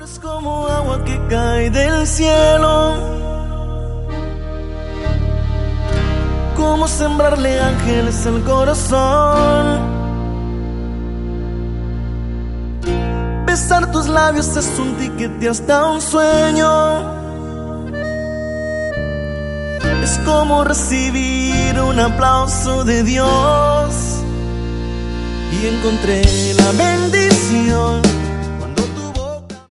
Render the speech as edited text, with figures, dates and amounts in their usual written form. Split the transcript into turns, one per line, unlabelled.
Es como agua que cae del cielo, como sembrarle ángeles al corazón. Besar tus labios es un tiquete hasta un sueño. Es como recibir un aplauso de Dios. Y encontré la bendición